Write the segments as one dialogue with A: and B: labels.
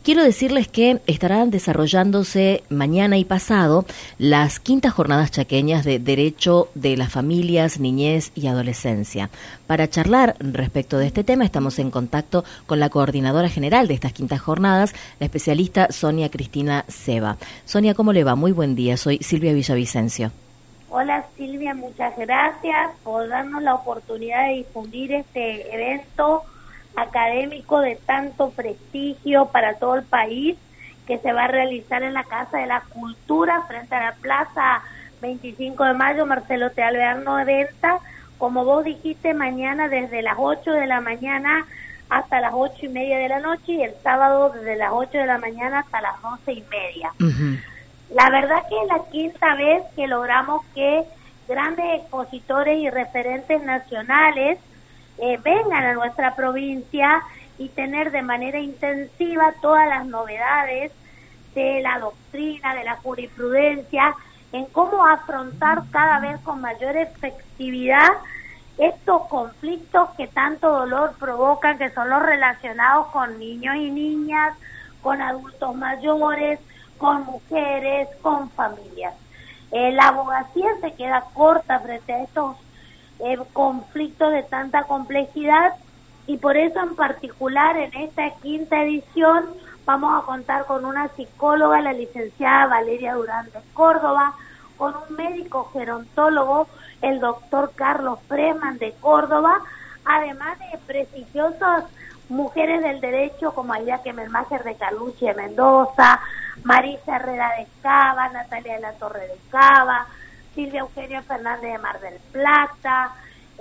A: quiero decirles que estarán desarrollándose mañana y pasado las quintas jornadas chaqueñas de Derecho de las Familias, Niñez y Adolescencia. Para charlar respecto de este tema estamos en contacto con la coordinadora general de estas quintas jornadas, la especialista Sonia Cristina Ceba. Sonia, ¿cómo le va? Muy buen día, soy Silvia Villavicencio.
B: Hola Silvia, muchas gracias por darnos la oportunidad de difundir este evento académico de tanto prestigio para todo el país, que se va a realizar en la Casa de la Cultura frente a la Plaza 25 de Mayo, Marcelo T. Alvear 90, como vos dijiste, mañana desde las 8 de la mañana hasta las 8:30 de la noche y el sábado desde las 8 de la mañana hasta las 12:30.
A: Uh-huh. La
B: verdad que es la quinta vez que logramos que grandes expositores y referentes nacionales vengan a nuestra provincia y tener de manera intensiva todas las novedades de la doctrina, de la jurisprudencia, en cómo afrontar cada vez con mayor efectividad estos conflictos que tanto dolor provocan, que son los relacionados con niños y niñas, con adultos mayores, con mujeres, con familias. La abogacía se queda corta frente a estos conflictos de tanta complejidad y por eso en particular en esta quinta edición vamos a contar con una psicóloga, la licenciada Valeria Durán de Córdoba, con un médico gerontólogo, el doctor Carlos Freeman de Córdoba, además de prestigiosas mujeres del derecho como Aida Kemelmacher de Caluchi de Mendoza, Marisa Herrera de Cava, Natalia de la Torre de Cava, Silvia Eugenia Fernández de Mar del Plata,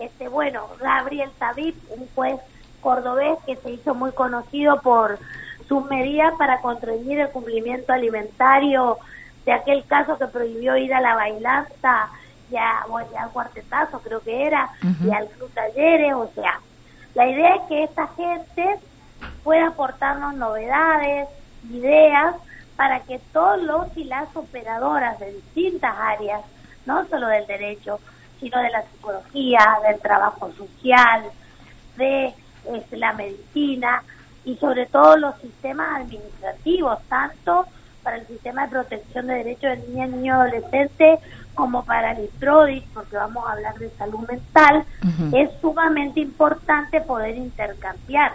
B: Gabriel Tabib, un juez cordobés que se hizo muy conocido por sus medidas para contravenir el cumplimiento alimentario de aquel caso que prohibió ir a la bailanza y al cuartetazo, creo que era, uh-huh, y al club talleres. O sea, la idea es que esta gente pueda aportarnos novedades, ideas, para que todos los y las operadoras de distintas áreas, no solo del derecho, sino de la psicología, del trabajo social, de la medicina y sobre todo los sistemas administrativos, tanto para el sistema de protección de derechos de niñas, niños y adolescentes como para el IPRODIC, porque vamos a hablar de salud mental, uh-huh, es sumamente importante poder intercambiar.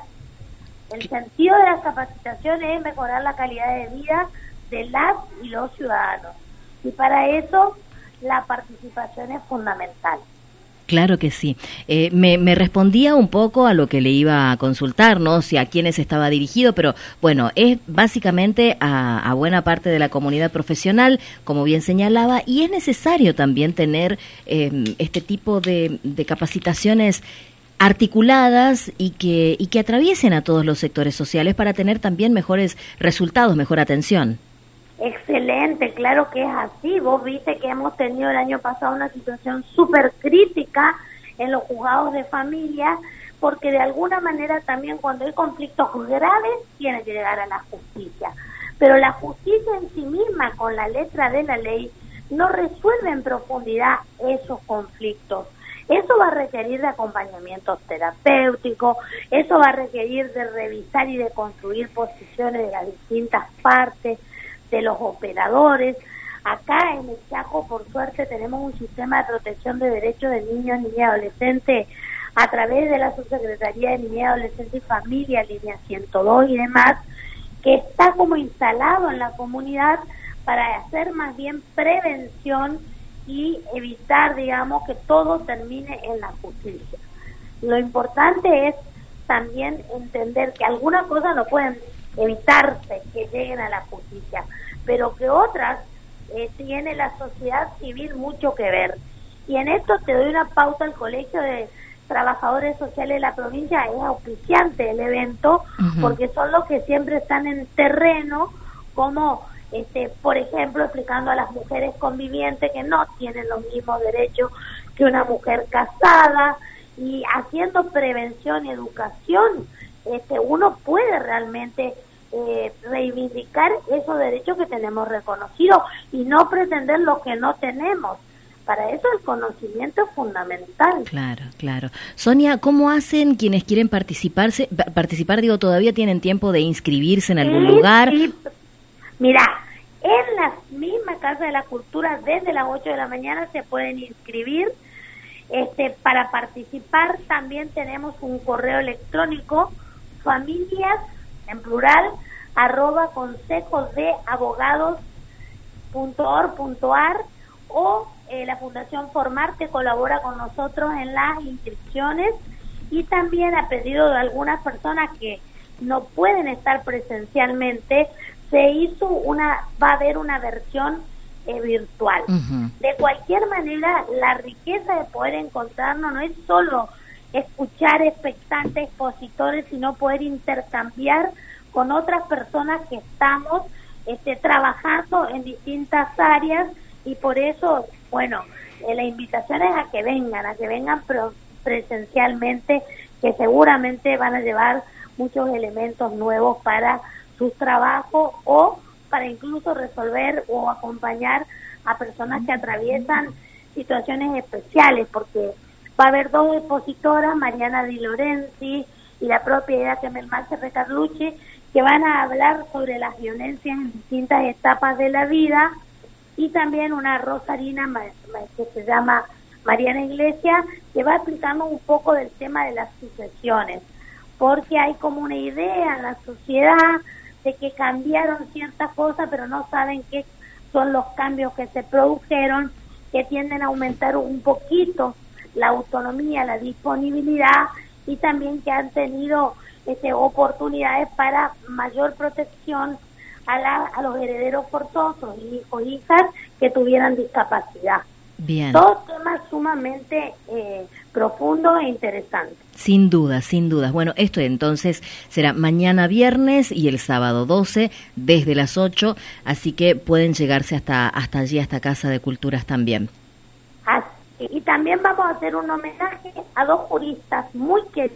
B: El sentido de las capacitaciones es mejorar la calidad de vida de las y los ciudadanos. Y para eso la participación es fundamental.
A: Claro que sí. Me respondía un poco a lo que le iba a consultar, ¿no? Si a quiénes estaba dirigido, pero bueno, es básicamente a buena parte de la comunidad profesional, como bien señalaba, y es necesario también tener este tipo de capacitaciones articuladas y que atraviesen a todos los sectores sociales para tener también mejores resultados, mejor atención.
B: Excelente, claro que es así. Vos viste que hemos tenido el año pasado una situación súper crítica en los juzgados de familia, porque de alguna manera también cuando hay conflictos graves tiene que llegar a la justicia. Pero la justicia en sí misma, con la letra de la ley, no resuelve en profundidad esos conflictos. Eso va a requerir de acompañamiento terapéutico, eso va a requerir de revisar y de construir posiciones de las distintas partes, de los operadores. Acá en el Chaco, por suerte, tenemos un sistema de protección de derechos de niños, niñas y adolescentes a través de la Subsecretaría de Niñez, Adolescencia y Familia, línea 102 y demás, que está como instalado en la comunidad para hacer más bien prevención y evitar, digamos, que todo termine en la justicia. Lo importante es también entender que algunas cosas no pueden evitarse que lleguen a la justicia, pero que otras tiene la sociedad civil mucho que ver. Y en esto te doy una pauta: el Colegio de Trabajadores Sociales de la provincia es auspiciante del evento, uh-huh, porque son los que siempre están en terreno, como por ejemplo explicando a las mujeres convivientes que no tienen los mismos derechos que una mujer casada, y haciendo prevención y educación uno puede realmente reivindicar esos derechos que tenemos reconocidos y no pretender lo que no tenemos. Para eso el conocimiento es fundamental.
A: Claro, claro. Sonia, ¿cómo hacen quienes quieren participar? Digo, ¿todavía tienen tiempo de inscribirse en algún lugar?
B: Sí. Mira, en la misma Casa de la Cultura, desde las 8 de la mañana se pueden inscribir. Para participar también tenemos un correo electrónico, familias, en plural, @consejosdeabogados.org.ar, o la Fundación Formarte colabora con nosotros en las inscripciones, y también a pedido de algunas personas que no pueden estar presencialmente, va a haber una versión virtual. De cualquier manera, la riqueza de poder encontrarnos no es solo escuchar expectantes expositores, sino poder intercambiar con otras personas que estamos trabajando en distintas áreas, y por eso, bueno, la invitación es a que vengan presencialmente, que seguramente van a llevar muchos elementos nuevos para sus trabajos, o para incluso resolver o acompañar a personas que atraviesan situaciones especiales, porque va a haber dos expositoras, Mariana Di Lorenzi y la propia Iraquemel Carlucci, que van a hablar sobre las violencias en distintas etapas de la vida, y también una rosarina que se llama Mariana Iglesias, que va a explicarnos un poco del tema de las sucesiones, porque hay como una idea en la sociedad de que cambiaron ciertas cosas, pero no saben qué son los cambios que se produjeron, que tienden a aumentar un poquito la autonomía, la disponibilidad, y también que han tenido oportunidades para mayor protección a los herederos forzosos, hijos, hijas que tuvieran discapacidad.
A: Bien.
B: Dos temas sumamente profundos e interesantes.
A: Sin dudas, sin dudas. Bueno, esto entonces será mañana viernes y el sábado 12 desde las 8, así que pueden llegarse hasta allí, hasta Casa de Culturas también.
B: Así, y también vamos a hacer un homenaje a dos juristas muy queridas,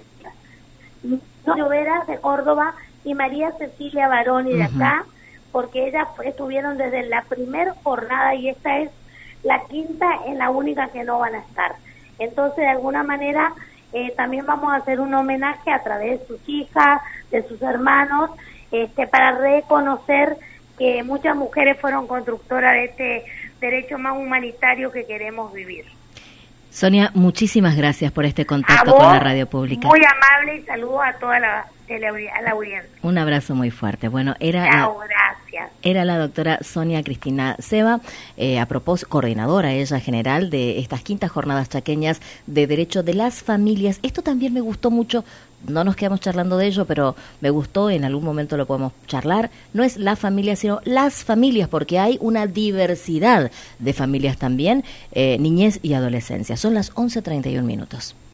B: Llovera de Córdoba y María Cecilia Baroni de acá, porque ellas estuvieron desde la primera jornada, y esta es la quinta, es la única que no van a estar. Entonces, de alguna manera, también vamos a hacer un homenaje a través de sus hijas, de sus hermanos, para reconocer que muchas mujeres fueron constructoras de este derecho más humanitario que queremos vivir.
A: Sonia, muchísimas gracias por este contacto con la radio pública.
B: Muy amable, y saludos a toda la audiencia.
A: Un abrazo muy fuerte. Bueno,
B: gracias.
A: Era la doctora Sonia Cristina Ceva, coordinadora ella general de estas quintas jornadas chaqueñas de Derecho de las Familias. Esto también me gustó mucho, no nos quedamos charlando de ello, pero me gustó, en algún momento lo podemos charlar. No es la familia, sino las familias, porque hay una diversidad de familias también, niñez y adolescencia. Son las 11:31.